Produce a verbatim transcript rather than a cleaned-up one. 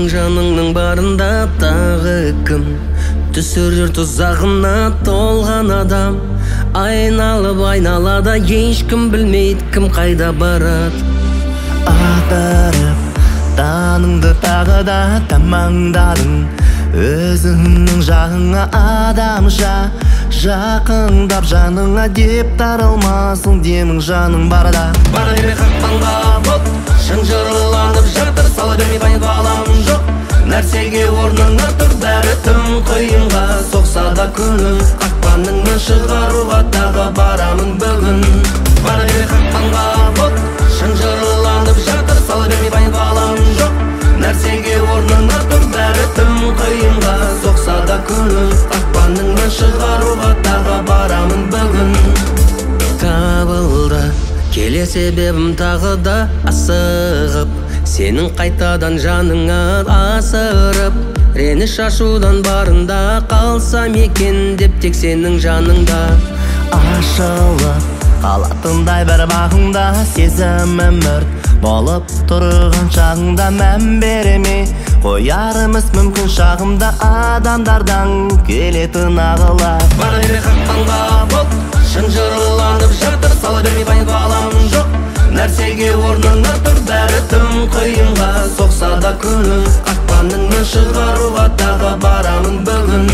Сенің жаныңның барында тағы кім? Түсірер тұзағына толған адам. Айналып айналада ешкім білмейді кім қайда барады. Атырып таныңды тағы да тамаңдадың. Өзіңнің жағыңа адамша жақындап жаныңа деп таралмасын демің жаның барда. Бара берме қақпанға бұт, шынжырланып жатыр, сала бермей байбалам жоқ. Нәрсеге орнына тұр, бәрі тым қиынға соқса да күні. Қақпаныңнан шығаруға тағы барамын бүгін. Бара берме қақпанға бұт, шынжырланып жатыр, сала бермей байбалам жоқ. Нәрсеге орнына тұр, бәрі тым қиынға соқса да күні. Қақпаныңнан шығаруға тағы барамын бүгін. Табылды келер себебім тағы да асығып, сенің қайтадан жаныңа асырып. Реніш ашудан барында қалсам екен деп тек сенің жаныңда. Ашылып қалатындай бір бағыңда сезімім өрт болып тұрған шағыңда мән беремей қоярымыз мүмкін шағымда адамдардан келетін ағылар. Бара берме қақпанға бұт, шынжырланып жатыр, сала бермей байбалам жоқ. Нәрсеге орнына тұр, бәрі тым қиынға соқса да күні. Қақпаныңнан шығаруға тағы барамын бүгін.